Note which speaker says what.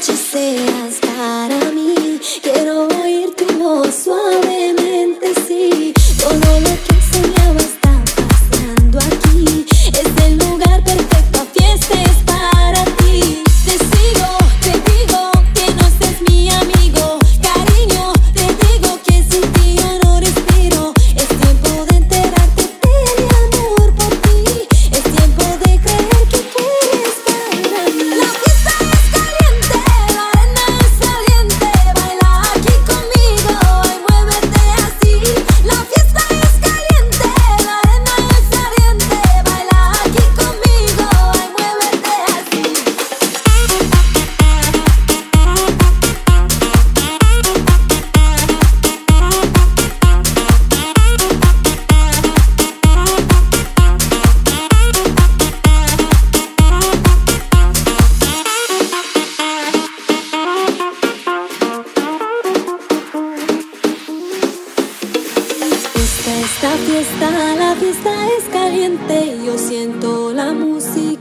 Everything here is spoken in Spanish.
Speaker 1: noche seas para mí. Quiero oír tu voz suavemente, sí. Todo lo que soñaba está pasando aquí. Es el lugar perfecto, fiesta es para ti. Te sigo, te digo que no seas mi amigo. Cariño, te digo que sin ti yo no respiro. Es tiempo de enterarte de mi amor por ti. Es tiempo de creer que tú eres para mí. La fiesta es caliente, la arena es ardiente. Baila aquí conmigo y muévete así. La fiesta es caliente, la arena es ardiente. Baila aquí conmigo y muévete así. La fiesta es caliente, yo siento la música.